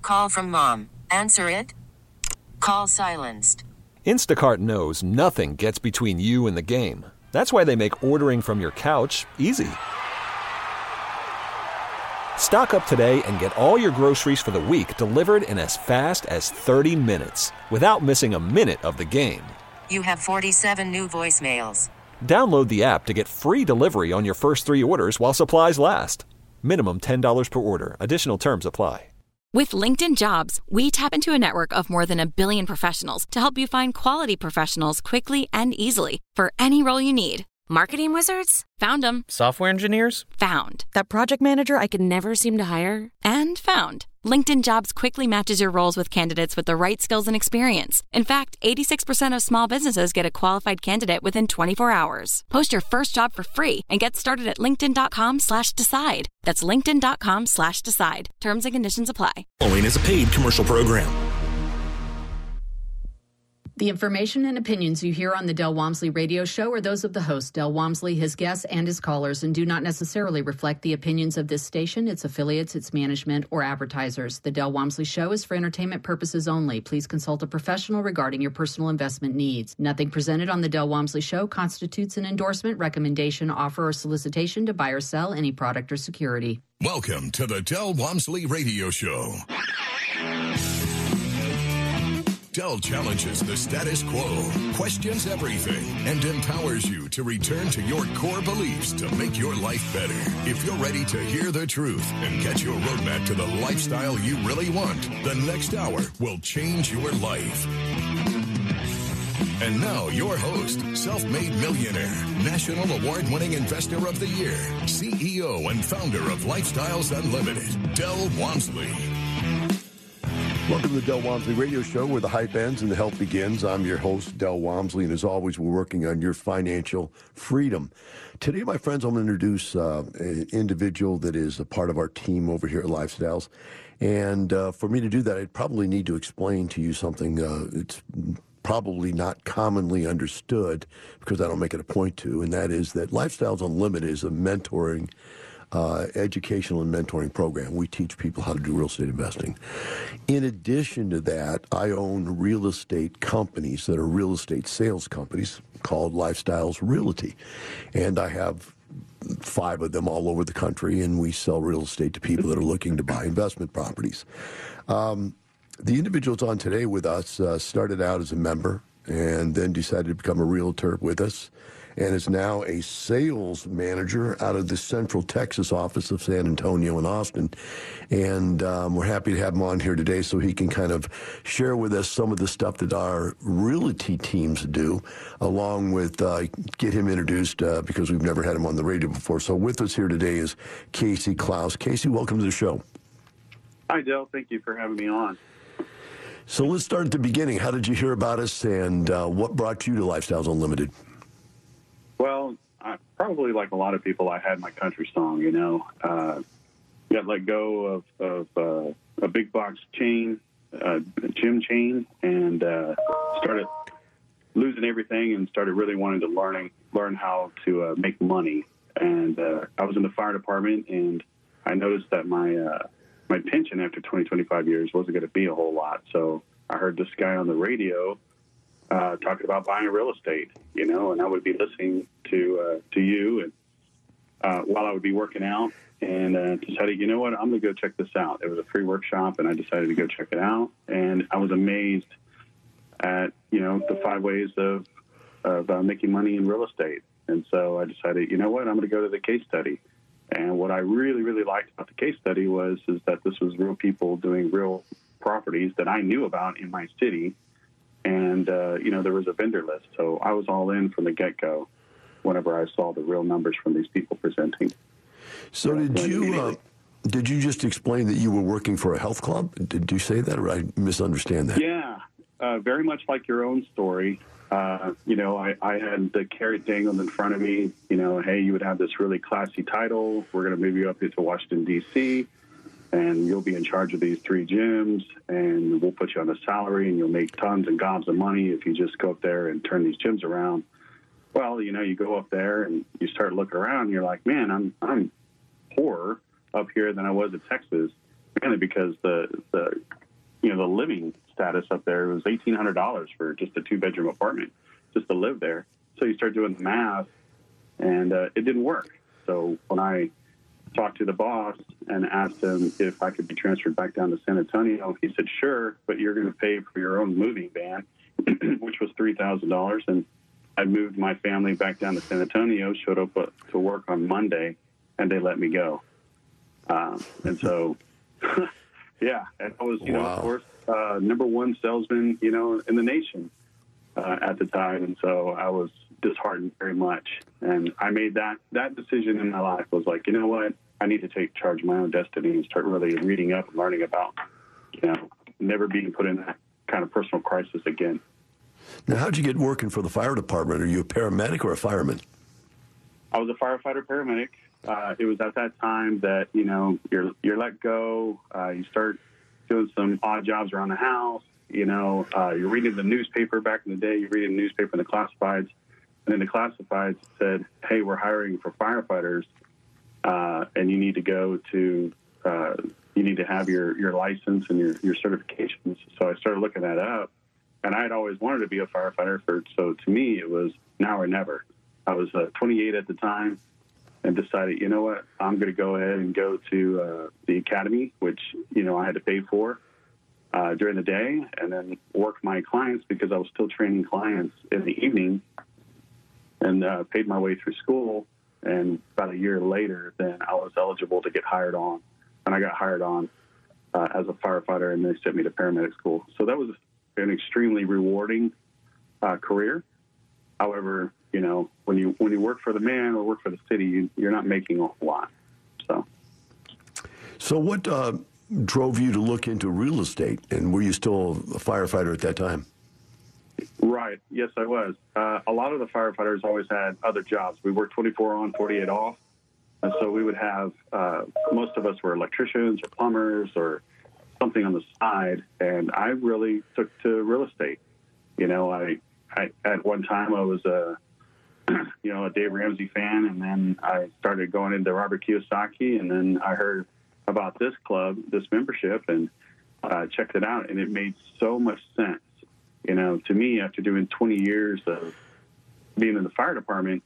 Call from mom. Answer it. Call silenced. Instacart knows nothing gets between you and the game. That's why they make ordering from your couch easy. Stock up today and get all your groceries for the week delivered in as fast as 30 minutes without missing a minute of the game. You have 47 new voicemails. Download the app to get free delivery on your first 3 orders while supplies last. Minimum $10 per order. Additional terms apply. With LinkedIn Jobs, we tap into a network of more than 1 billion professionals to help you find quality professionals quickly and easily for any role you need. Marketing wizards? Found them. Software engineers? Found. That project manager I could never seem to hire? And found. LinkedIn Jobs quickly matches your roles with candidates with the right skills and experience. In fact, 86% of small businesses get a qualified candidate within 24 hours. Post your first job for free and get started at linkedin.com/decide. That's linkedin.com/decide. Terms and conditions apply. Following is a paid commercial program. The information and opinions you hear on the Del Walmsley radio show are those of the host, Del Walmsley, his guests, and his callers, and do not necessarily reflect the opinions of this station, its affiliates, its management, or advertisers. The Del Walmsley show is for entertainment purposes only. Please consult a professional regarding your personal investment needs. Nothing presented on the Del Walmsley show constitutes an endorsement, recommendation, offer, or solicitation to buy or sell any product or security. Welcome to the Del Walmsley radio show. Del challenges the status quo, questions everything, and empowers you to return to your core beliefs to make your life better. If you're ready to hear the truth and get your roadmap to the lifestyle you really want, the next hour will change your life. And now your host, self-made millionaire, national award-winning investor of the year, CEO and founder of Lifestyles Unlimited, Del Walmsley. Welcome to the Del Walmsley Radio Show, where the hype ends and the help begins. I'm your host, Del Walmsley, and as always, we're working on your financial freedom. Today, my friends, I'm going to introduce an individual that is a part of our team over here at Lifestyles. And for me to do that, I'd probably need to explain to you something it's probably not commonly understood, because I don't make it a point to, and that is that Lifestyles Unlimited is a mentoring educational and mentoring program. We teach people how to do real estate investing. In addition to that, I own real estate companies that are real estate sales companies called Lifestyles Realty. And I have 5 of them all over the country, and we sell real estate to people that are looking to buy investment properties. The individual that's on today with us started out as a member and then decided to become a realtor with us, and is now a sales manager out of the Central Texas office of San Antonio and Austin. And we're happy to have him on here today so he can kind of share with us some of the stuff that our realty teams do, along with get him introduced because we've never had him on the radio before. So with us here today is Casey Klaus. Casey, welcome to the show. Hi, Del. Thank you for having me on. So let's start at the beginning. How did you hear about us, and what brought you to Lifestyles Unlimited? Well, probably like a lot of people, I had my country song, you know. Got let go of a big box chain, gym chain, and started losing everything and started really wanting to learn how to make money. And I was in the fire department, and I noticed that my pension after 25 years wasn't going to be a whole lot. So I heard this guy on the radio talking about buying real estate, you know, and I would be listening to you and while I would be working out, and decided, you know what, I'm going to go check this out. It was a free workshop, and I decided to go check it out. And I was amazed at, you know, the 5 ways of making money in real estate. And so I decided, you know what, I'm going to go to the case study. And what I really, really liked about the case study is that this was real people doing real properties that I knew about in my city. And, you know, there was a vendor list. So I was all in from the get-go whenever I saw the real numbers from these people presenting. So did you just explain that you were working for a health club? Did you say that, or I misunderstand that? Yeah, very much like your own story. You know, I had the carrot dangled in front of me, you know, hey, you would have this really classy title. We're going to move you up here to Washington, D.C., and you'll be in charge of these 3 gyms, and we'll put you on a salary, and you'll make tons and gobs of money if you just go up there and turn these gyms around. Well, you know, you go up there and you start looking around, and you're like, man, I'm poorer up here than I was in Texas, mainly because the the living status up there. It was $1,800 for just a 2-bedroom apartment just to live there. So you start doing the math, and it didn't work. So when I talked to the boss and asked him if I could be transferred back down to San Antonio, he said, sure, but you're going to pay for your own moving van, which was $3,000. And I moved my family back down to San Antonio, showed up to work on Monday, and they let me go. And so, yeah, and I was, of course, number one salesman, in the nation at the time. And so I was disheartened very much. And I made that decision in my life. Was like, you know what? I need to take charge of my own destiny and start really reading up and learning about, never being put in that kind of personal crisis again. Now, how'd you get working for the fire department? Are you a paramedic or a fireman? I was a firefighter paramedic. It was at that time that, you're let go. You start doing some odd jobs around the house. You're reading the newspaper back in the day. You're reading the newspaper in the classifieds. And then the classifieds said, hey, we're hiring for firefighters, and you need to go to, you need to have your license and your certifications. So I started looking that up, and I had always wanted to be a firefighter. So to me, it was now or never. I was 28 at the time and decided, you know what, I'm going to go ahead and go to the academy, which, I had to pay for during the day, and then work my clients because I was still training clients in the evening, and paid my way through school. And about a year later, then I was eligible to get hired on. And I got hired on as a firefighter, and they sent me to paramedic school. So that was an extremely rewarding career. However, when you work for the man or work for the city, you're not making a whole lot. So what drove you to look into real estate? And were you still a firefighter at that time? Right. Yes, I was. A lot of the firefighters always had other jobs. We worked 24 on, 48 off. And so we would have, most of us were electricians or plumbers or something on the side. And I really took to real estate. I at one time I was a Dave Ramsey fan, and then I started going into Robert Kiyosaki, and then I heard about this club, this membership, and checked it out, and it made so much sense. To me, after doing 20 years of being in the fire department,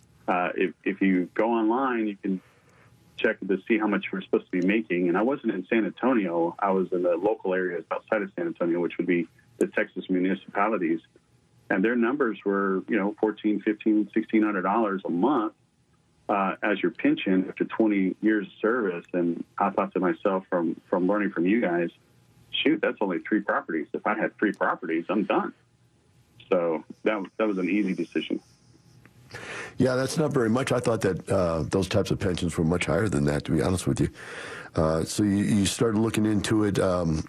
if you go online, you can check to see how much we're supposed to be making. And I wasn't in San Antonio. I was in the local areas outside of San Antonio, which would be the Texas municipalities. And their numbers were, $1,400, $1,500, $1,600 a month as your pension after 20 years of service. And I thought to myself, from learning from you guys, shoot, that's only 3 properties. If I had 3 properties, I'm done. So that was an easy decision. Yeah, that's not very much. I thought that those types of pensions were much higher than that, to be honest with you. So you started looking into it.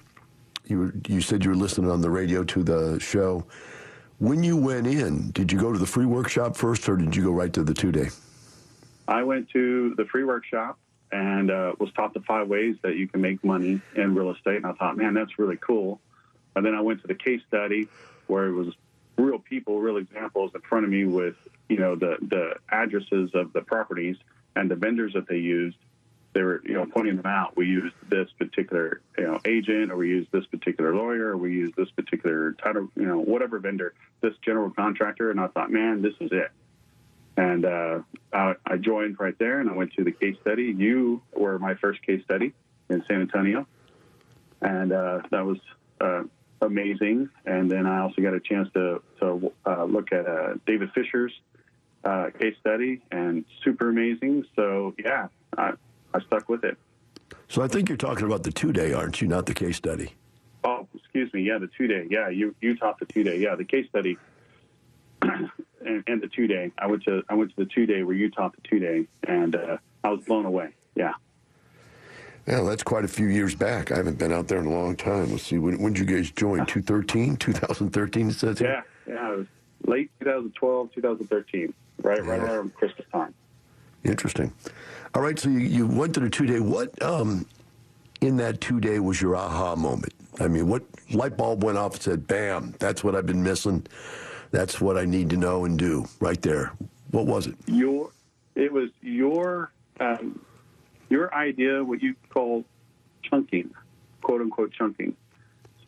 You said you were listening on the radio to the show. When you went in, did you go to the free workshop first, or did you go right to the 2-day? I went to the free workshop and was taught the 5 ways that you can make money in real estate. And I thought, man, that's really cool. And then I went to the case study where it was real people, real examples in front of me with, the addresses of the properties and the vendors that they used. They were, pointing them out. We used this particular, agent, or we used this particular lawyer, or we used this particular title, whatever vendor, this general contractor. And I thought, man, this is it. And I joined right there, and I went to the case study. You were my first case study in San Antonio, and that was amazing. And then I also got a chance to look at David Fisher's case study, and super amazing. So, yeah, I stuck with it. So I think you're talking about the 2-day, aren't you, not the case study? Oh, excuse me. Yeah, the 2-day. Yeah, you taught the 2-day. Yeah, the case study and the 2-day. I went to the 2-day where you taught the 2-day, and I was blown away. Yeah. Yeah, that's quite a few years back. I haven't been out there in a long time. Let's see. When did you guys join? 2013, it says here? Yeah. It was late 2012, 2013, right around Christmas time. Interesting. All right, so you went to the 2-day. What in that 2-day was your aha moment? I mean, what light bulb went off and said, bam, that's what I've been missing. That's what I need to know and do right there. What was it? It was your idea, what you call chunking, quote unquote chunking.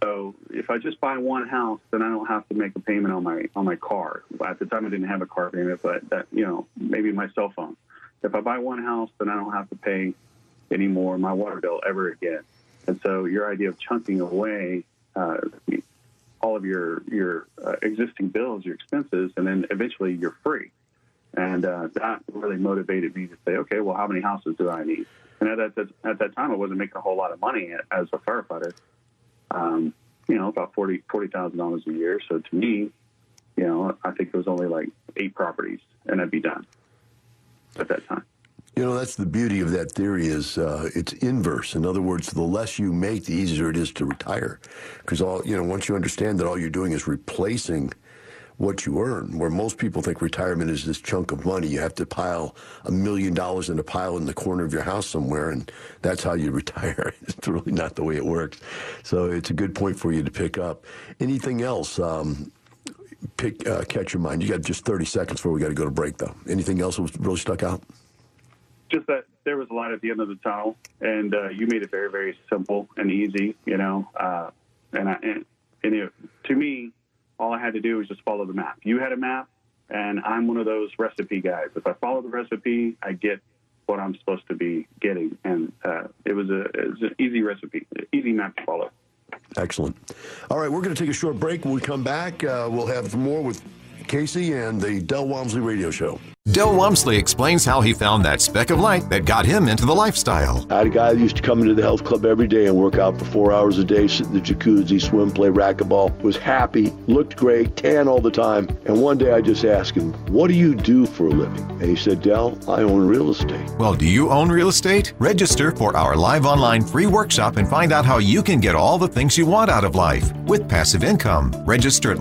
So if I just buy one house, then I don't have to make a payment on my car. At the time, I didn't have a car payment, but that, maybe my cell phone. If I buy one house, then I don't have to pay any more my water bill ever again. And so your idea of chunking away all of your existing bills, your expenses, and then eventually you're free. And that really motivated me to say, okay, well, how many houses do I need? And at that time, I wasn't making a whole lot of money as a firefighter. About $40,000 a year. So to me, I think it was only like 8 properties, and I'd be done at that time. That's the beauty of that theory is it's inverse. In other words, the less you make, the easier it is to retire. Because once you understand that all you're doing is replacing what you earn, where most people think retirement is this chunk of money. You have to pile $1 million in a pile in the corner of your house somewhere, and that's how you retire. It's really not the way it works. So it's a good point for you to pick up. Anything else catch your mind? You got just 30 seconds before we got to go to break, though. Anything else that really stuck out? Just that there was a light at the end of the tunnel, and you made it very, very simple and easy, to me, all I had to do was just follow the map. You had a map, and I'm one of those recipe guys. If I follow the recipe, I get what I'm supposed to be getting. And it was an easy recipe, easy map to follow. Excellent. All right, we're going to take a short break. When we come back, we'll have more with Casey and the Del Walmsley Radio Show. Del Walmsley explains how he found that speck of light that got him into the lifestyle. I had a guy that used to come into the health club every day and work out for 4 hours a day, sit in the jacuzzi, swim, play racquetball, was happy, looked great, tan all the time. And one day I just asked him, what do you do for a living? And he said, Del, I own real estate. Well, do you own real estate? Register for our live online free workshop and find out how you can get all the things you want out of life with passive income. Register at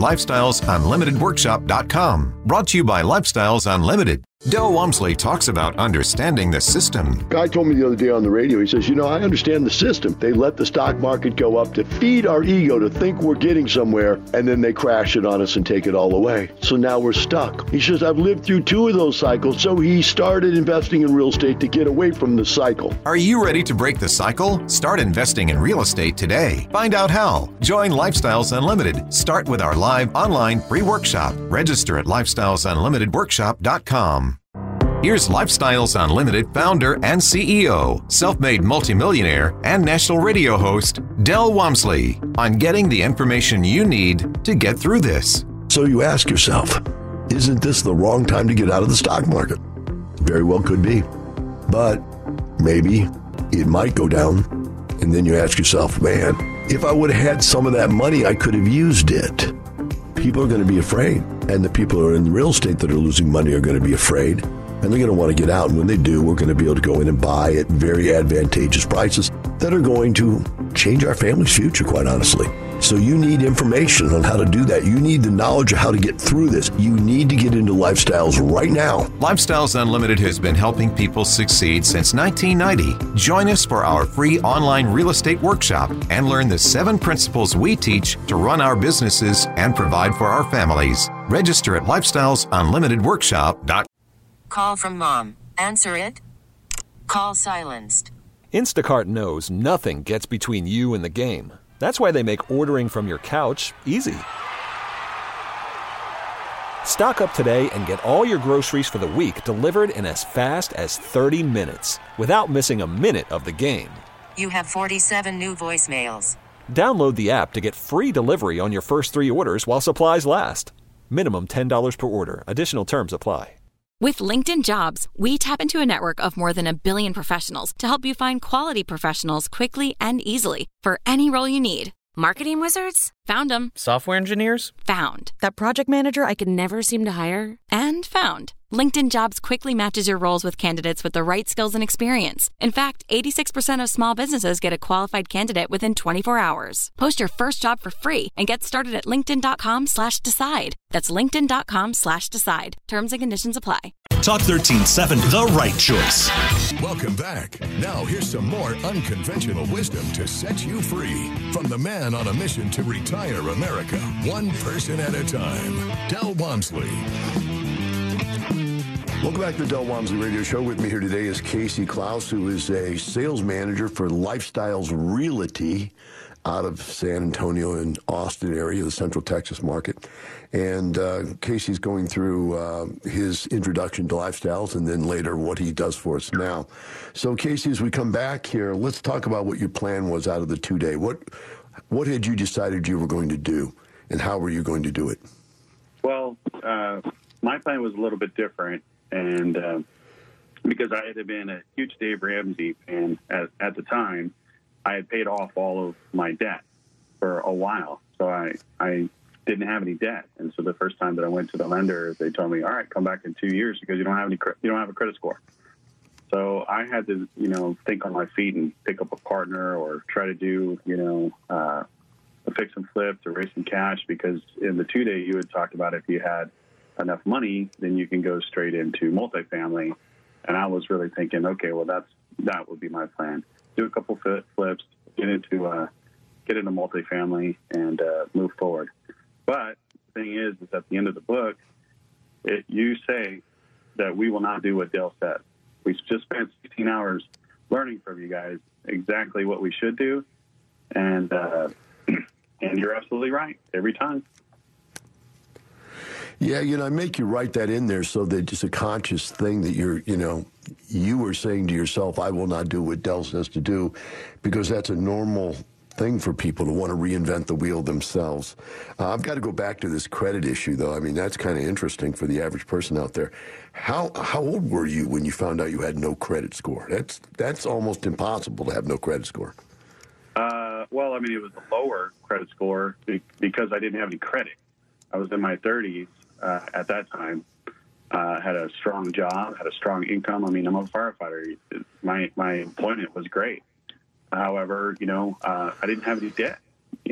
lifestylesunlimitedworkshop.com. Brought to you by Lifestyles Unlimited. Del Walmsley talks about understanding the system. Guy told me the other day on the radio, he says, I understand the system. They let the stock market go up to feed our ego to think we're getting somewhere, and then they crash it on us and take it all away. So now we're stuck. He says, I've lived through 2 of those cycles, so he started investing in real estate to get away from the cycle. Are you ready to break the cycle? Start investing in real estate today. Find out how. Join Lifestyles Unlimited. Start with our live online free workshop. Register at lifestylesunlimitedworkshop.com. Here's Lifestyles Unlimited founder and CEO, self-made multimillionaire, and national radio host, Del Walmsley, on getting the information you need to get through this. So you ask yourself, isn't this the wrong time to get out of the stock market? Very well could be. But maybe it might go down. And then you ask yourself, man, if I would have had some of that money, I could have used it. People are going to be afraid. And the people who are in real estate that are losing money are going to be afraid. And they're going to want to get out. And when they do, we're going to be able to go in and buy at very advantageous prices that are going to change our family's future, quite honestly. So you need information on how to do that. You need the knowledge of how to get through this. You need to get into Lifestyles right now. Lifestyles Unlimited has been helping people succeed since 1990. Join us for our free online real estate workshop and learn the 7 principles we teach to run our businesses and provide for our families. Register at lifestylesunlimitedworkshop.com. Call from mom. Answer it. Call silenced. Instacart knows nothing gets between you and the game. That's why they make ordering from your couch easy. Stock up today and get all your groceries for the week delivered in as fast as 30 minutes without missing a minute of the game. You have 47 new voicemails. Download the app to get free delivery on your first 3 orders while supplies last. Minimum $10 per order. Additional terms apply. With LinkedIn Jobs, we tap into a network of more than 1 billion professionals to help you find quality professionals quickly and easily for any role you need. Marketing wizards? Found them. Software engineers? Found. That project manager I could never seem to hire? And found. LinkedIn Jobs quickly matches your roles with candidates with the right skills and experience. In fact, 86% of small businesses get a qualified candidate within 24 hours. Post your first job for free and get started at linkedin.com/decide. That's linkedin.com/decide. Terms and conditions apply. Talk 13.7, the right choice. Welcome back. Now here's some more unconventional wisdom to set you free from the man on a mission to retire America, one person at a time, Del Walmsley. Welcome back to the Del Walmsley Radio Show. With me here today is Casey Klaus, who is a sales manager for Lifestyles Realty out of San Antonio and Austin area, the Central Texas market. And Casey's going through his introduction to lifestyles and then later what he does for us now. So, Casey, as we come back here, let's talk about what your plan was out of the 2-day. What had you decided you were going to do, and how were you going to do it? Well, my plan was a little bit different, and because I had been a huge Dave Ramsey fan at the time, I had paid off all of my debt for a while, so I didn't have any debt. And so the first time that I went to the lender, they told me, "All right, come back in 2 years because you don't have a credit score." So I had to, think on my feet and pick up a partner or try to do, a fix and flip to raise some cash, because in the 2-day you had talked about if you had enough money, then you can go straight into multifamily. And I was really thinking, okay, well, that would be my plan. Do a couple flips, get into multifamily, and move forward. But the thing is at the end of the book, you say that we will not do what Dale said. We just spent 16 hours learning from you guys exactly what we should do, and you're absolutely right every time. Yeah, I make you write that in there so that it's a conscious thing that you were saying to yourself, I will not do what Dell says to do, because that's a normal thing for people to want to reinvent the wheel themselves. I've got to go back to this credit issue, though. I mean, that's kind of interesting for the average person out there. How old were you when you found out you had no credit score? That's almost impossible to have no credit score. Well, I mean, it was a lower credit score because I didn't have any credit. I was in my 30s at that time. Had a strong job, had a strong income. I mean, I'm a firefighter. My employment was great. However, I didn't have any debt.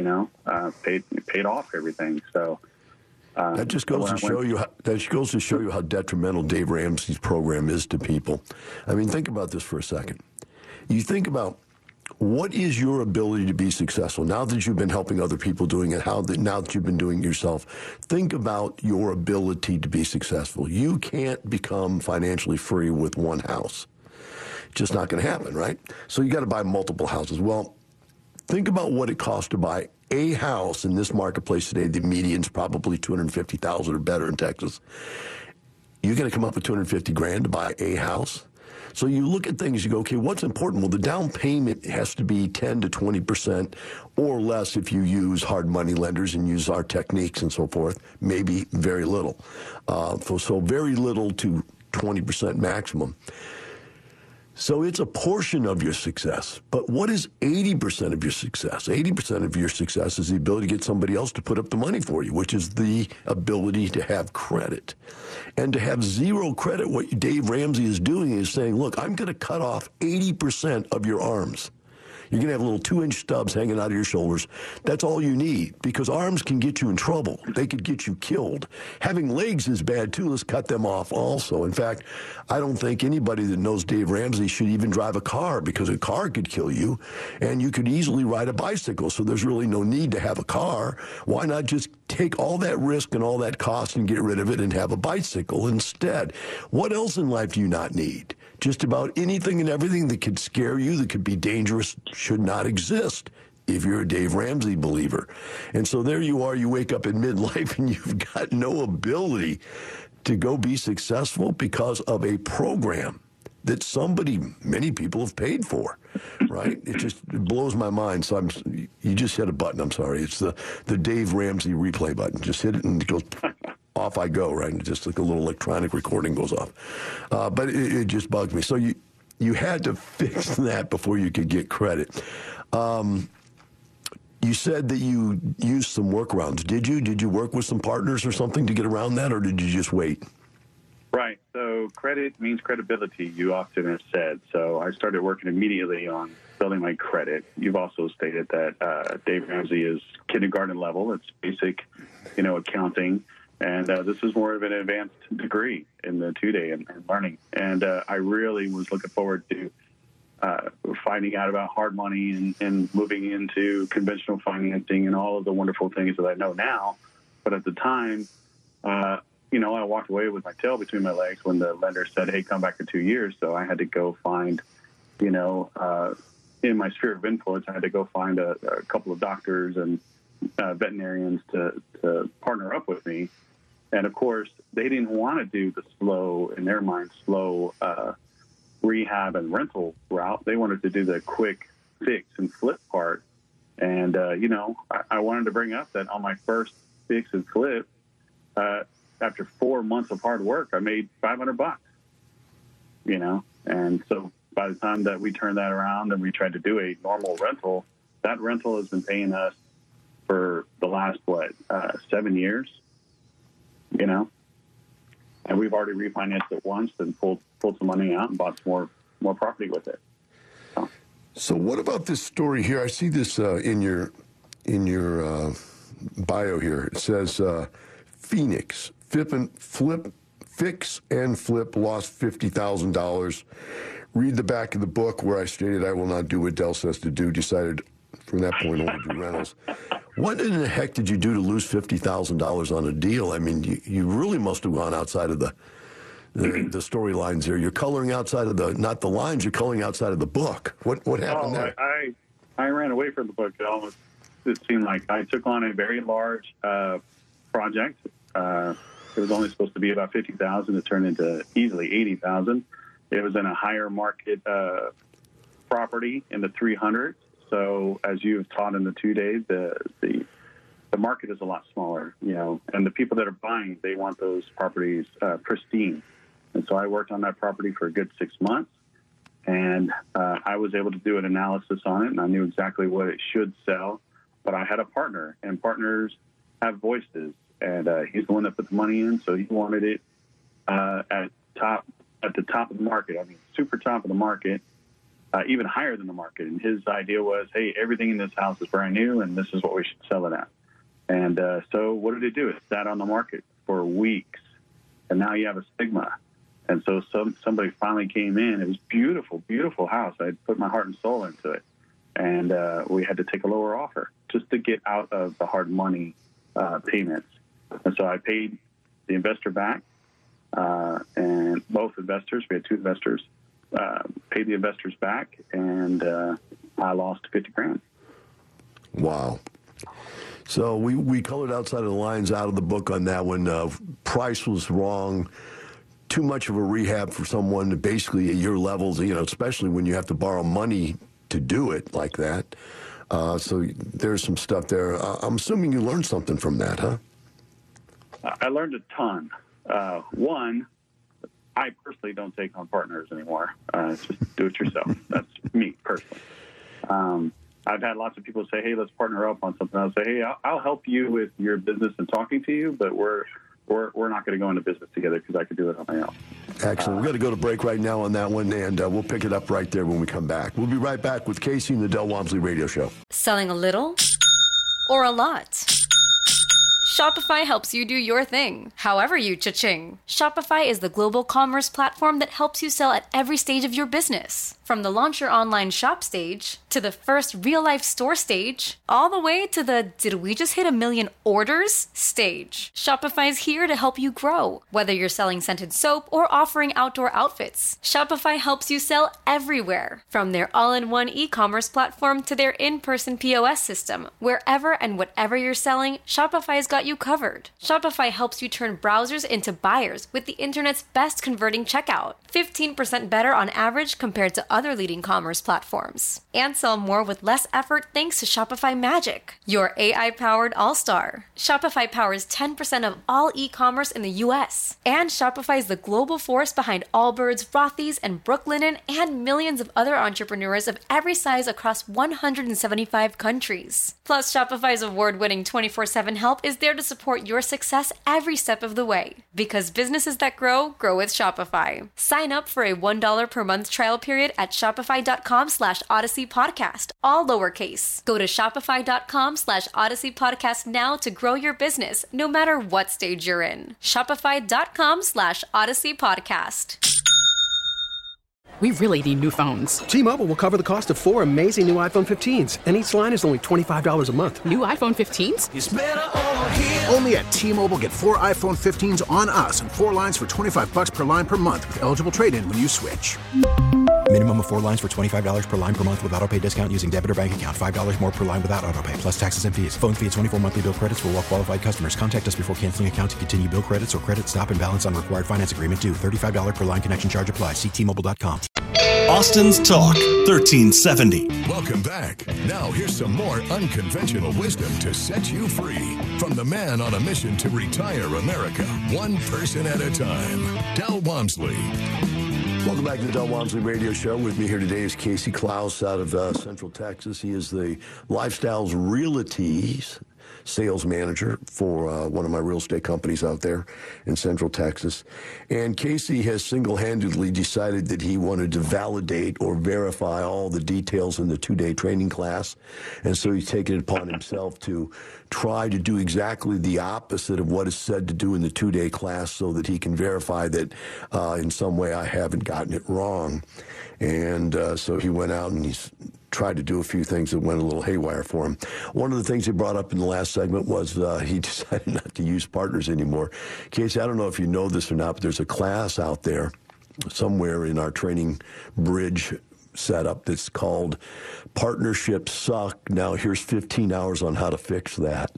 Paid off everything. So that just goes to show you. That goes to show you how detrimental Dave Ramsey's program is to people. I mean, think about this for a second. You think about, what is your ability to be successful now that you've been helping other people doing it? Now that you've been doing it yourself, think about your ability to be successful. You can't become financially free with one house. Just not going to happen, right? So you got to buy multiple houses. Well, think about what it costs to buy a house in this marketplace today. The median's probably $250,000 or better in Texas. You're going to come up with $250,000 to buy a house. So you look at things, you go, okay, what's important? Well, the down payment has to be 10 to 20% or less if you use hard money lenders and use our techniques and so forth, maybe very little. So very little to 20% maximum. So it's a portion of your success. But what is 80% of your success? 80% of your success is the ability to get somebody else to put up the money for you, which is the ability to have credit. And to have zero credit, what Dave Ramsey is doing is saying, look, I'm going to cut off 80% of your arms. You're going to have little 2-inch stubs hanging out of your shoulders. That's all you need, because arms can get you in trouble. They could get you killed. Having legs is bad, too. Let's cut them off also. In fact, I don't think anybody that knows Dave Ramsey should even drive a car, because a car could kill you, and you could easily ride a bicycle, so there's really no need to have a car. Why not just take all that risk and all that cost and get rid of it and have a bicycle instead? What else in life do you not need? Just about anything and everything that could scare you, that could be dangerous, should not exist if you're a Dave Ramsey believer. And so there you are, you wake up in midlife and you've got no ability to go be successful because of a program that many people have paid for, right? It blows my mind. So you just hit a button, I'm sorry. It's the Dave Ramsey replay button. Just hit it and it goes... off I go, right? And just like a little electronic recording goes off. But it just bugged me. So you had to fix that before you could get credit. You said that you used some workarounds. Did you? Did you work with some partners or something to get around that, or did you just wait? Right. So credit means credibility, you often have said. So I started working immediately on building my credit. You've also stated that Dave Ramsey is kindergarten level. It's basic, accounting. And this is more of an advanced degree in the 2-day and learning. And I really was looking forward to finding out about hard money and moving into conventional financing and all of the wonderful things that I know now. But at the time, I walked away with my tail between my legs when the lender said, hey, come back in 2 years. So I had to go find, in my sphere of influence, I had to go find a couple of doctors and veterinarians to partner up with me. And of course, they didn't want to do the slow, in their mind, rehab and rental route. They wanted to do the quick fix and flip part. And, I wanted to bring up that on my first fix and flip, after 4 months of hard work, I made $500, and so by the time that we turned that around and we tried to do a normal rental, that rental has been paying us for the last, 7 years, and we've already refinanced it once and pulled some money out and bought some more property with it. So what about this story here? I see this in your bio here. It says Phoenix fix and flip lost $50,000. Read the back of the book where I stated I will not do what Del says to do. Decided from that point on to do rentals. What in the heck did you do to lose $50,000 on a deal? I mean, you really must have gone outside of the storylines here. You're coloring outside of not the lines. You're coloring outside of the book. What happened there? I ran away from the book. It seemed like I took on a very large project. It was only supposed to be about $50,000. It turned into easily $80,000. It was in a higher market property in the 300s. So as you've taught in the 2 days, the market is a lot smaller, and the people that are buying, they want those properties pristine. And so I worked on that property for a good 6 months, and I was able to do an analysis on it, and I knew exactly what it should sell. But I had a partner, and partners have voices, and he's the one that put the money in, so he wanted it at the top of the market. I mean, super top of the market, even higher than the market. And his idea was, hey, everything in this house is brand new, and this is what we should sell it at. And so what did it do? It sat on the market for weeks, and now you have a stigma. And so somebody finally came in. It was beautiful, beautiful house. I had put my heart and soul into it, and we had to take a lower offer just to get out of the hard money payments. And so I paid the investor back, and both investors, we had two investors, paid the investors back, and I lost $50,000. Wow. So we colored outside of the lines out of the book on that one. Price was wrong. Too much of a rehab for someone basically at your levels, especially when you have to borrow money to do it like that. So there's some stuff there. I'm assuming you learned something from that, huh? I learned a ton. One, I personally don't take on partners anymore. Just do it yourself. That's me personally. I've had lots of people say, hey, let's partner up on something. I'll say, hey, I'll help you with your business and talking to you, but we're not going to go into business together because I could do it on my own. Excellent. We've got to go to break right now on that one, and we'll pick it up right there when we come back. We'll be right back with Casey and the Del Walmsley Radio Show. Selling a little or a lot? Shopify helps you do your thing, however you cha-ching. Shopify is the global commerce platform that helps you sell at every stage of your business. From the launch your online shop stage, to the first real-life store stage, all the way to the did we just hit 1 million orders stage. Shopify's here to help you grow. Whether you're selling scented soap or offering outdoor outfits, Shopify helps you sell everywhere. From their all-in-one e-commerce platform to their in-person POS system, wherever and whatever you're selling, Shopify's got you covered. Shopify helps you turn browsers into buyers with the internet's best converting checkout. 15% better on average compared to other leading commerce platforms. And sell more with less effort thanks to Shopify Magic, your AI-powered all-star. Shopify powers 10% of all e-commerce in the U.S. And Shopify is the global force behind Allbirds, Rothy's, and Brooklinen, and millions of other entrepreneurs of every size across 175 countries. Plus, Shopify's award-winning 24/7 help is there to support your success every step of the way. Because businesses that grow with Shopify. Sign up for a $1 per month trial period at shopify.com/Odyssey Podcast, all lowercase. Go to shopify.com/Odyssey Podcast now to grow your business, no matter what stage you're in. Shopify.com/Odyssey Podcast. We really need new phones. T-Mobile will cover the cost of 4 amazing new iPhone 15s, and each line is only $25 a month. New iPhone 15s? It's better over here. Only at T-Mobile, get 4 iPhone 15s on us and 4 lines for $25 per line per month with eligible trade-in when you switch. Minimum of 4 lines for $25 per line per month with autopay discount using debit or bank account. $5 more per line without autopay, plus taxes and fees. Phone fee at 24 monthly bill credits for well-qualified customers. Contact us before canceling account to continue bill credits or credit stop and balance on required finance agreement due. $35 per line connection charge applies. See T-Mobile.com. Austin's Talk, 1370. Welcome back. Now here's some more unconventional wisdom to set you free from the man on a mission to retire America, one person at a time, Del Walmsley. Welcome back to the Del Walmsley Radio Show. With me here today is Casey Klaus out of Central Texas. He is the Lifestyles Realty's sales manager for one of my real estate companies out there in Central Texas. And Casey has single-handedly decided that he wanted to validate or verify all the details in the 2-day training class. And so he's taken it upon himself to try to do exactly the opposite of what is said to do in the 2-day class so that he can verify that in some way I haven't gotten it wrong. And so he went out and he's tried to do a few things that went a little haywire for him. One of the things he brought up in the last segment was he decided not to use partners anymore. Casey, I don't know if you know this or not, but there's a class out there somewhere in our training bridge setup that's called Partnerships Suck. Now here's 15 hours on how to fix that.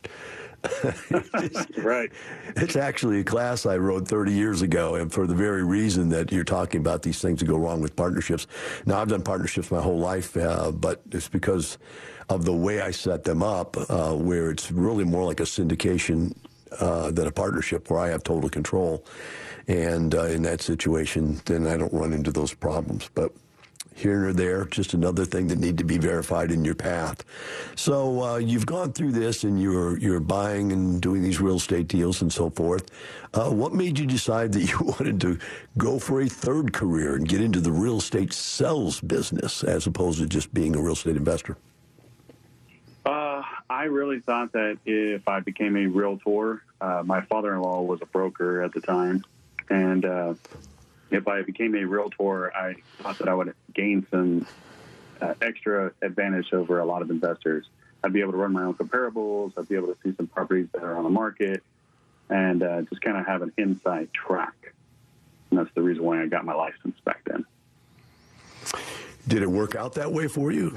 Right. It's actually a class I wrote 30 years ago, and for the very reason that you're talking about these things that go wrong with partnerships. Now, I've done partnerships my whole life, but it's because of the way I set them up, where it's really more like a syndication than a partnership, where I have total control. And in that situation, then I don't run into those problems. But here or there, just another thing that need to be verified in your path. So you've gone through this, and you're buying and doing these real estate deals and so forth. What made you decide that you wanted to go for a third career and get into the real estate sales business as opposed to just being a real estate investor? I really thought that if I became a realtor, my father-in-law was a broker at the time, and if I became a realtor, I thought that I would gain some extra advantage over a lot of investors. I'd be able to run my own comparables. I'd be able to see some properties that are on the market and just kind of have an inside track. And that's the reason why I got my license back then. Did it work out that way for you?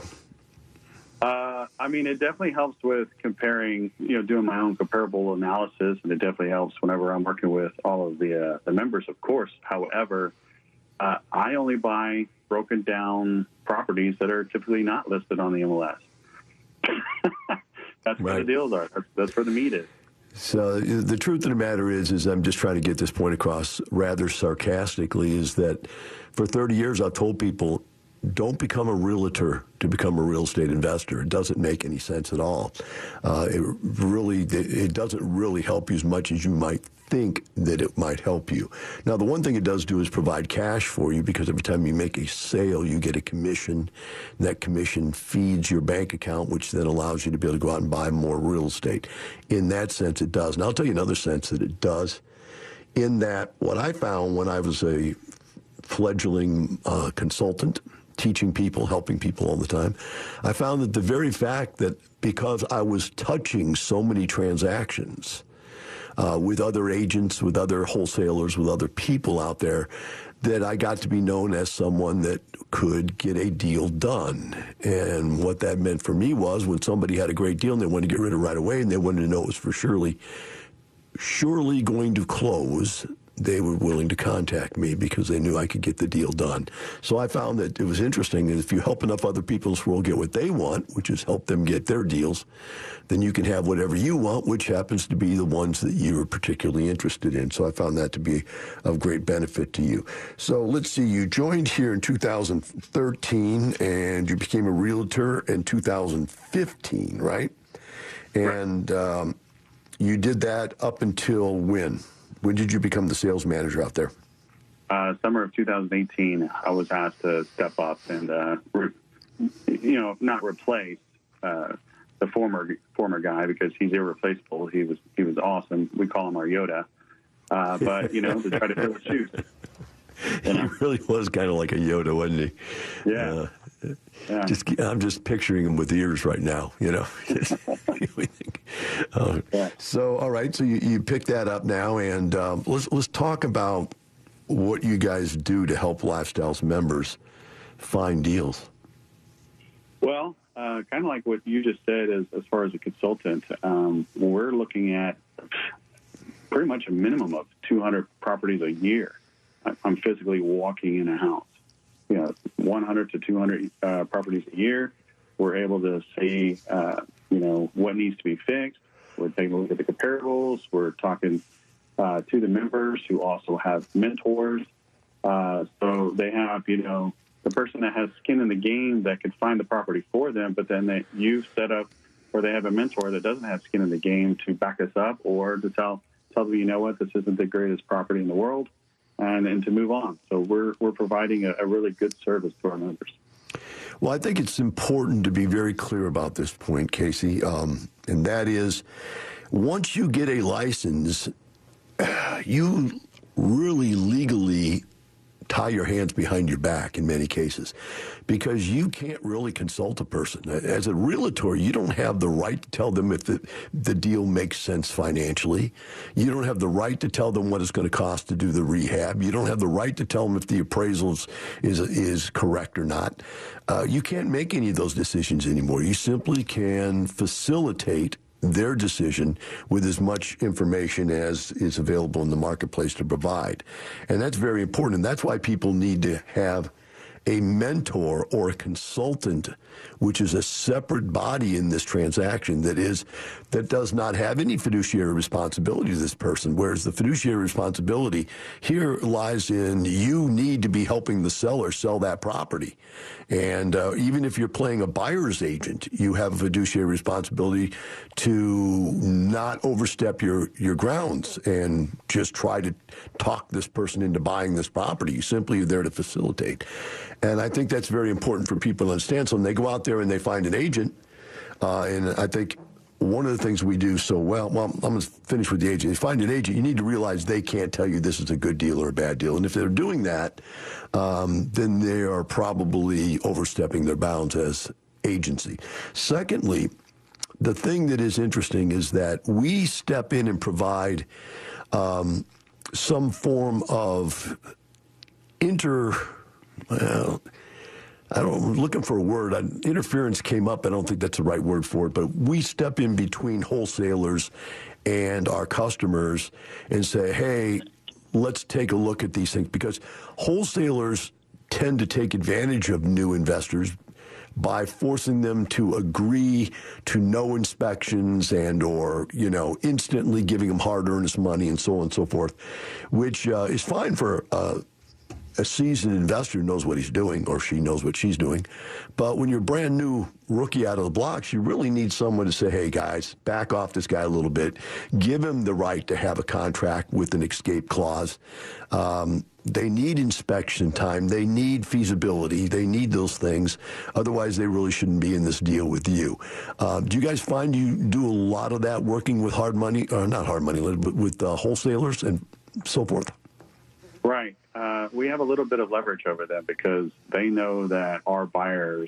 I mean, it definitely helps with comparing, doing my own comparable analysis, and it definitely helps whenever I'm working with all of the members, of course. However, I only buy broken down properties that are typically not listed on the MLS. That's where the deals are. That's where the meat is. So the truth of the matter is I'm just trying to get this point across rather sarcastically, is that for 30 years I've told people, don't become a realtor to become a real estate investor. It doesn't make any sense at all. It doesn't really help you as much as you might think that it might help you. Now, the one thing it does do is provide cash for you, because every time you make a sale, you get a commission. And that commission feeds your bank account, which then allows you to be able to go out and buy more real estate. In that sense, it does. And I'll tell you another sense that it does, in that what I found when I was a fledgling consultant, teaching people, helping people all the time, I found that the very fact that because I was touching so many transactions with other agents, with other wholesalers, with other people out there, that I got to be known as someone that could get a deal done. And what that meant for me was when somebody had a great deal and they wanted to get rid of it right away and they wanted to know it was for surely going to close, they were willing to contact me because they knew I could get the deal done. So I found that it was interesting that if you help enough other people in this world get what they want, which is help them get their deals, then you can have whatever you want, which happens to be the ones that you're particularly interested in. So I found that to be of great benefit to you. So let's see, you joined here in 2013 and you became a realtor in 2015, right? And you did that up until when? When did you become the sales manager out there? Summer of 2018, I was asked to step up and, not replace the former guy, because he's irreplaceable. He was awesome. We call him our Yoda. But to try to fill his shoes. He really was kind of like a Yoda, wasn't he? Yeah. I'm just picturing him with ears right now, So, all right, so you picked that up now, and let's talk about what you guys do to help Lifestyles members find deals? Well, kind of like what you just said as far as a consultant, we're looking at pretty much a minimum of 200 properties a year. I'm physically walking in a house. 100 to 200 properties a year. We're able to see, what needs to be fixed. We're taking a look at the comparables. We're talking to the members who also have mentors. So they have, the person that has skin in the game that could find the property for them, but then you've set up, or they have a mentor that doesn't have skin in the game to back us up or to tell them, you know what, this isn't the greatest property in the world, and to move on. So we're providing a really good service to our members. Well, I think it's important to be very clear about this point, Casey, and that is once you get a license, you really legally tie your hands behind your back in many cases, because you can't really consult a person. As a realtor, you don't have the right to tell them if the deal makes sense financially. You don't have the right to tell them what it's going to cost to do the rehab. You don't have the right to tell them if the appraisal is correct or not. You can't make any of those decisions anymore. You simply can facilitate their decision with as much information as is available in the marketplace to provide. And that's very important. And that's why people need to have a mentor or a consultant, which is a separate body in this transaction that does not have any fiduciary responsibility to this person, whereas the fiduciary responsibility here lies in you need to be helping the seller sell that property. And even if you're playing a buyer's agent, you have a fiduciary responsibility to not overstep your grounds and just try to talk this person into buying this property. You simply are there to facilitate. And I think that's very important for people to understand. So when they go out there and they find an agent, and I think one of the things we do so well, I'm going to finish with the agent. If you find an agent, you need to realize they can't tell you this is a good deal or a bad deal. And if they're doing that, then they are probably overstepping their bounds as agency. Secondly, the thing that is interesting is that we step in and provide some form of I'm looking for a word. Interference came up. I don't think that's the right word for it, but we step in between wholesalers and our customers and say, hey, let's take a look at these things, because wholesalers tend to take advantage of new investors by forcing them to agree to no inspections or instantly giving them hard earnest money and so on and so forth, which is fine for a seasoned investor who knows what he's doing, or she knows what she's doing. But when you're a brand new rookie out of the blocks, you really need someone to say, hey, guys, back off this guy a little bit. Give him the right to have a contract with an escape clause. They need inspection time. They need feasibility. They need those things. Otherwise, they really shouldn't be in this deal with you. Do you guys find you do a lot of that working with hard money, or not hard money, but with wholesalers and so forth? Right. We have a little bit of leverage over them because they know that our buyers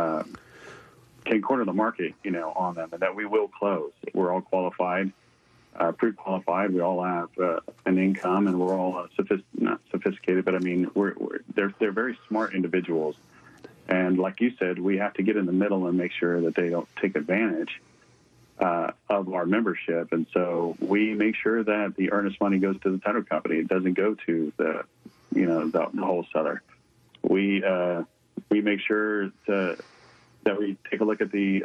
can corner the market, on them, and that we will close. We're all qualified, pre-qualified. We all have an income, and we're all not sophisticated, but I mean, they're very smart individuals. And like you said, we have to get in the middle and make sure that they don't take advantage of our membership. And so we make sure that the earnest money goes to the title company. It doesn't go to the wholesaler. We make sure that we take a look at the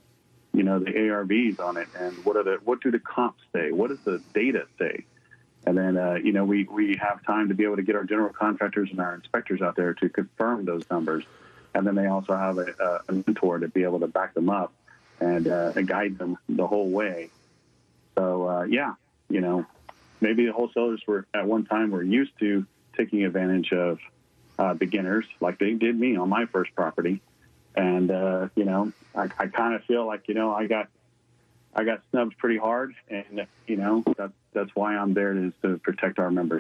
ARVs on it, and what do the comps say? What does the data say? And then we have time to be able to get our general contractors and our inspectors out there to confirm those numbers. And then they also have a mentor to be able to back them up and guide them the whole way. So, maybe the wholesalers at one time were used to taking advantage of beginners like they did me on my first property. And, I kind of feel like, I got snubbed pretty hard, and, that's why I'm there to protect our members.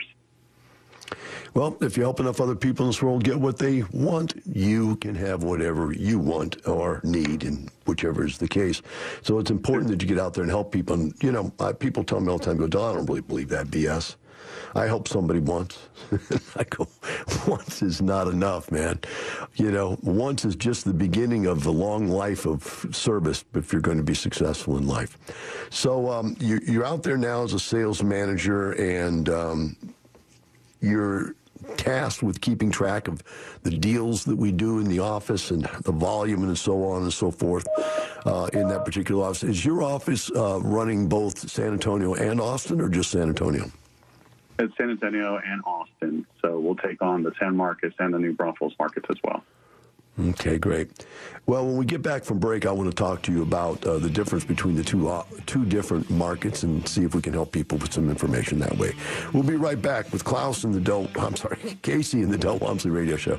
Well, if you help enough other people in this world get what they want, you can have whatever you want or need, and whichever is the case. So it's important that you get out there and help people. And, people tell me all the time, Don, I don't really believe that BS. I help somebody once. I go, once is not enough, man. You know, once is just the beginning of the long life of service if you're going to be successful in life. So you're out there now as a sales manager, and you're tasked with keeping track of the deals that we do in the office and the volume and so on and so forth in that particular office. Is your office running both San Antonio and Austin, or just San Antonio? It's San Antonio and Austin, so we'll take on the San Marcos and the New Braunfels markets as well. Okay, great. Well, when we get back from break, I want to talk to you about the difference between the two different markets and see if we can help people with some information that way. We'll be right back with Casey and the Del Walmsley Radio Show.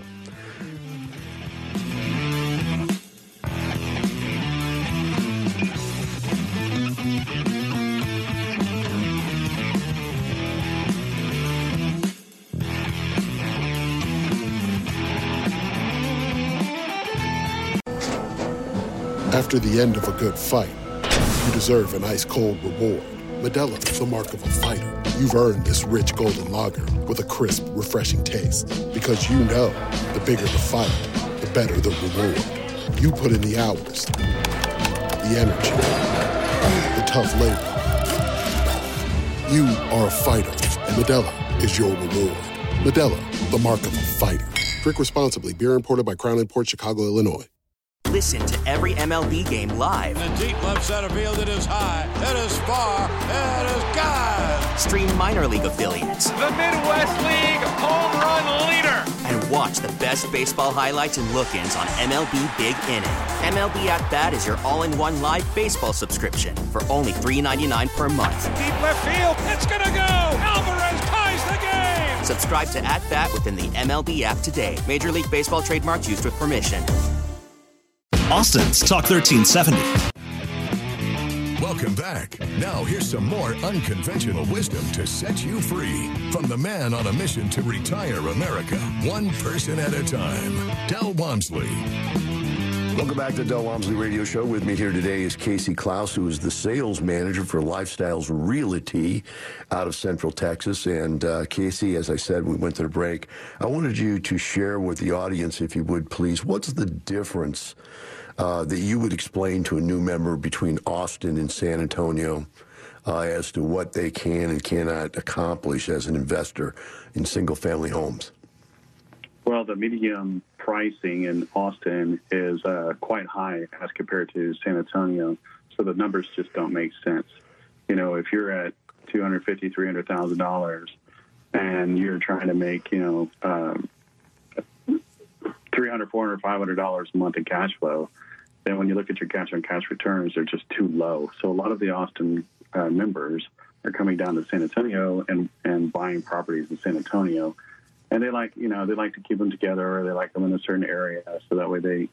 After the end of a good fight, you deserve an ice-cold reward. Modelo is the mark of a fighter. You've earned this rich golden lager with a crisp, refreshing taste. Because you know, the bigger the fight, the better the reward. You put in the hours, the energy, the tough labor. You are a fighter, and Modelo is your reward. Modelo, the mark of a fighter. Drink responsibly. Beer imported by Crown Imports, Chicago, Illinois. Listen to every MLB game live. In the deep left center field, it is high, it is far, it is gone. Stream minor league affiliates. The Midwest League home run leader. And watch the best baseball highlights and look-ins on MLB Big Inning. MLB At Bat is your all-in-one live baseball subscription for only $3.99 per month. Deep left field, it's gonna go. Alvarez ties the game. Subscribe to At Bat within the MLB app today. Major League Baseball trademarks used with permission. Austin's Talk 1370. Welcome back. Now here's some more unconventional wisdom to set you free from the man on a mission to retire America, one person at a time, Del Walmsley. Welcome back to the Del Walmsley Radio Show. With me here today is Casey Klaus, who is the sales manager for Lifestyles Realty out of Central Texas. And Casey, as I said, we went to the break. I wanted you to share with the audience, if you would please, what's the difference that you would explain to a new member between Austin and San Antonio as to what they can and cannot accomplish as an investor in single-family homes? Well, the medium pricing in Austin is quite high as compared to San Antonio, so the numbers just don't make sense. You know, if you're at $250,000, $300,000 and you're trying to make, $300, $400, $500 a month in cash flow, then when you look at your cash-on-cash returns, they're just too low. So a lot of the Austin members are coming down to San Antonio and buying properties in San Antonio. And they like to keep them together, or they like them in a certain area, so that way they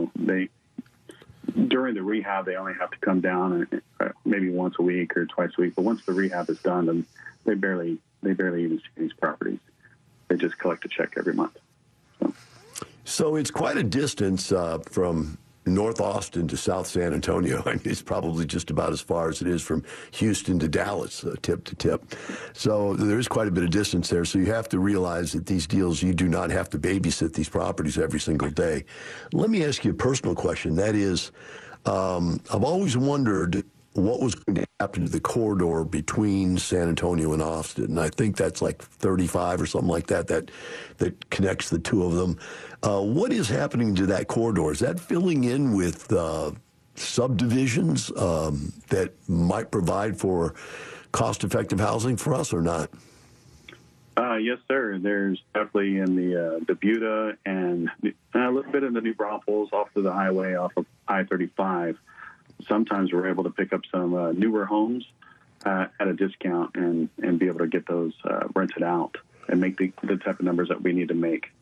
during the rehab they only have to come down maybe once a week or twice a week. But once the rehab is done, then they barely even see these properties. They just collect a check every month. So it's quite a distance from North Austin to South San Antonio. I mean, it's probably just about as far as it is from Houston to Dallas, tip to tip. So there is quite a bit of distance there. So you have to realize that these deals, you do not have to babysit these properties every single day. Let me ask you a personal question. That is, I've always wondered what was going to happen to the corridor between San Antonio and Austin. And I think that's like 35 or something like that connects the two of them. What is happening to that corridor? Is that filling in with subdivisions that might provide for cost-effective housing for us or not? Yes, sir. There's definitely in the Buda and a little bit in the New Braunfels off of the highway off of I-35. Sometimes we're able to pick up some newer homes at a discount and be able to get those rented out and make the type of numbers that we need to make.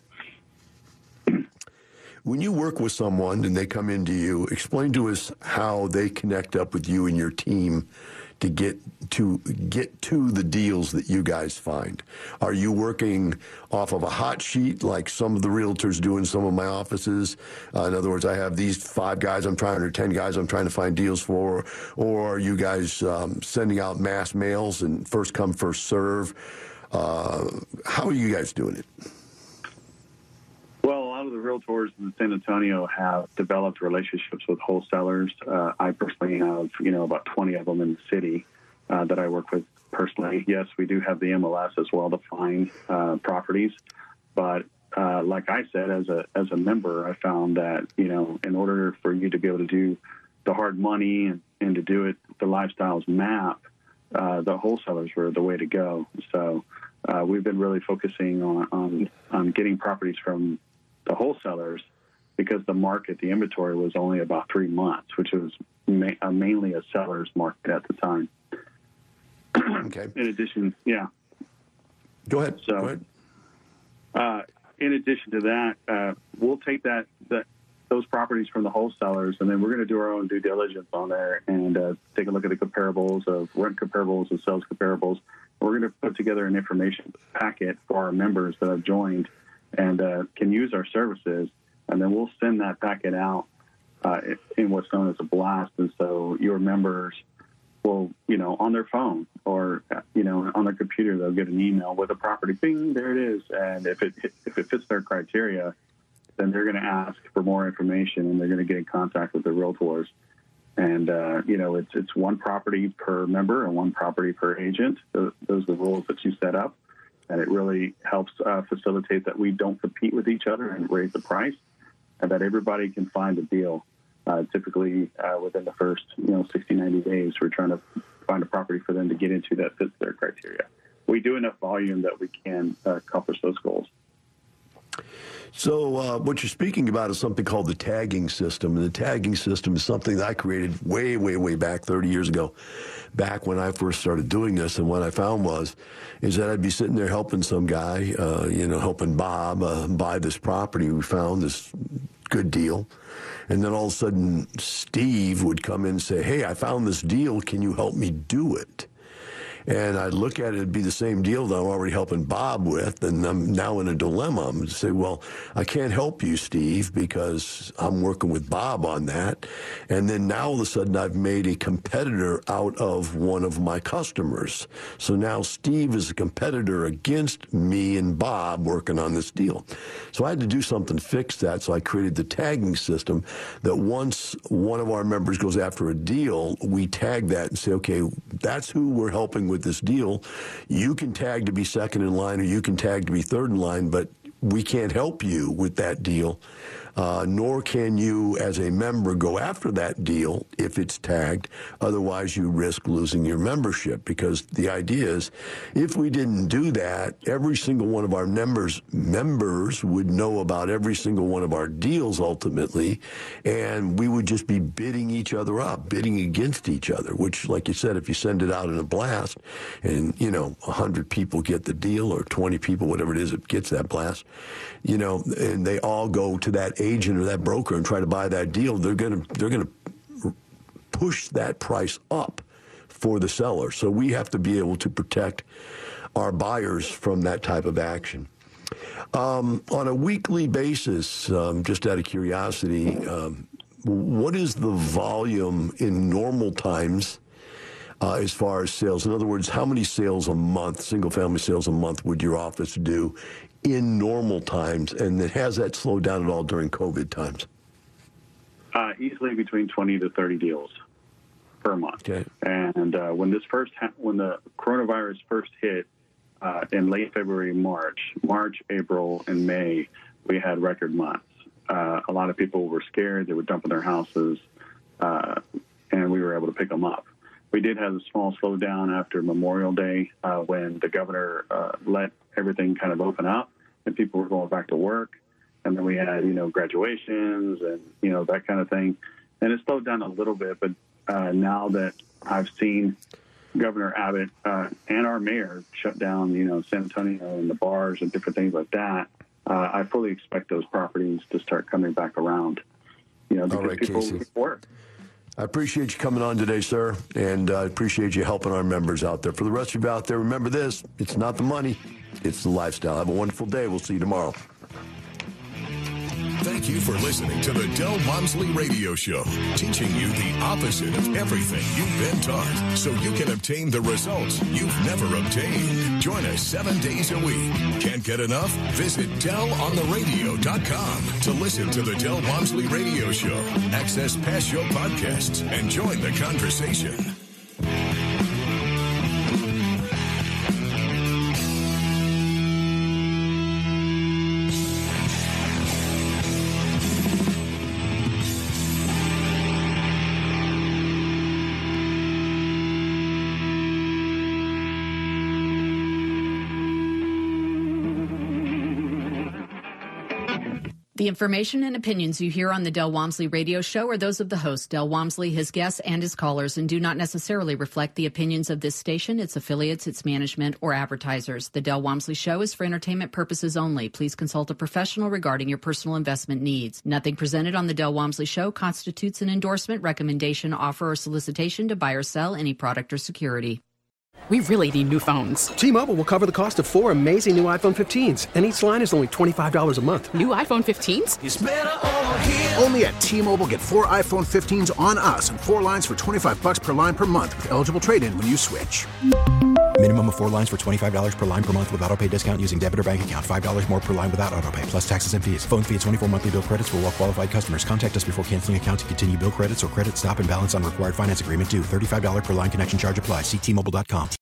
When you work with someone and they come into you, explain to us how they connect up with you and your team to get to the deals that you guys find? Are you working off of a hot sheet like some of the realtors do in some of my offices? In other words, I have these 5 guys or 10 guys I'm trying to find deals for, or are you guys sending out mass mails and first come, first serve? How are you guys doing it? Well, a lot of the realtors in San Antonio have developed relationships with wholesalers. I personally have, about 20 of them in the city that I work with personally. Yes, we do have the MLS as well to find properties, but like I said, as a member, I found that in order for you to be able to do the hard money and to do it, the lifestyles map, the wholesalers were the way to go. So we've been really focusing on getting properties from the wholesalers because the inventory was only about 3 months, which was mainly a seller's market at the time. Okay. In addition, yeah. Go ahead. So, Go ahead. In addition to that, we'll take those properties from the wholesalers, and then we're going to do our own due diligence on there and take a look at the comparables of rent comparables and sales comparables. We're going to put together an information packet for our members that have joined and can use our services, and then we'll send that packet out in what's known as a blast. And so your members will, on their phone or, on their computer, they'll get an email with a property. Bing, there it is. And if it fits their criteria, then they're going to ask for more information and they're going to get in contact with the realtors. And, it's one property per member and one property per agent. Those are the rules that you set up. And it really helps facilitate that we don't compete with each other and raise the price, and that everybody can find a deal. Typically, within the first 60, 90 days, we're trying to find a property for them to get into that fits their criteria. We do enough volume that we can accomplish those goals. So what you're speaking about is something called the tagging system. And the tagging system is something that I created way, way, way back 30 years ago, back when I first started doing this. And what I found is that I'd be sitting there helping some guy, helping Bob buy this property. We found this good deal. And then all of a sudden, Steve would come in and say, hey, I found this deal. Can you help me do it? And I'd look at it, it'd be the same deal that I'm already helping Bob with, and I'm now in a dilemma. I'm going to say, well, I can't help you, Steve, because I'm working with Bob on that. And then now all of a sudden I've made a competitor out of one of my customers. So now Steve is a competitor against me and Bob working on this deal. So I had to do something to fix that, so I created the tagging system that once one of our members goes after a deal, we tag that and say, okay, that's who we're helping with this deal. You can tag to be second in line or you can tag to be third in line, but we can't help you with that deal, nor can you as a member go after that deal if it's tagged. Otherwise, you risk losing your membership, because the idea is if we didn't do that, every single one of our members would know about every single one of our deals ultimately, and we would just be bidding each other up, bidding against each other, which, like you said, if you send it out in a blast and, 100 people get the deal or 20 people, whatever it is, that gets that blast, and they all go to that agent or that broker and try to buy that deal, they're going to push that price up for the seller. So we have to be able to protect our buyers from that type of action. On a weekly basis, just out of curiosity, what is the volume in normal times as far as sales? In other words, how many sales a month, single-family sales a month, would your office do in normal times? And has that slowed down at all during COVID times? Easily between 20 to 30 deals per month. Okay. And when the coronavirus first hit in late February, March, April, and May, we had record months. A lot of people were scared. They were dumping their houses, and we were able to pick them up. We did have a small slowdown after Memorial Day when the governor let everything kind of open up and people were going back to work. And then we had, graduations and, that kind of thing. And it slowed down a little bit. But now that I've seen Governor Abbott and our mayor shut down, San Antonio and the bars and different things like that, I fully expect those properties to start coming back around, because all right, people Casey. work. I appreciate you coming on today, sir, and I appreciate you helping our members out there. For the rest of you out there, remember this, it's not the money, it's the lifestyle. Have a wonderful day. We'll see you tomorrow. Thank you for listening to the Del Walmsley Radio Show, teaching you the opposite of everything you've been taught so you can obtain the results you've never obtained. Join us 7 days a week. Can't get enough? Visit DelOnTheRadio.com to listen to the Del Walmsley Radio Show, access past show podcasts, and join the conversation. The information and opinions you hear on the Del Walmsley Radio Show are those of the host, Del Walmsley, his guests, and his callers, and do not necessarily reflect the opinions of this station, its affiliates, its management, or advertisers. The Del Walmsley Show is for entertainment purposes only. Please consult a professional regarding your personal investment needs. Nothing presented on the Del Walmsley Show constitutes an endorsement, recommendation, offer, or solicitation to buy or sell any product or security. We really need new phones. T-Mobile will cover the cost of 4 amazing new iPhone 15s, and each line is only $25 a month. New iPhone 15s? It's better over here. Only at T-Mobile, get 4 iPhone 15s on us and 4 lines for $25 per line per month with eligible trade-in when you switch. Minimum of 4 lines for $25 per line per month with autopay discount using debit or bank account. $5 more per line without autopay, plus taxes and fees. Phone fee at 24 monthly bill credits for well-qualified customers. Contact us before canceling account to continue bill credits or credit stop and balance on required finance agreement due. $35 per line connection charge applies. See T-Mobile.com.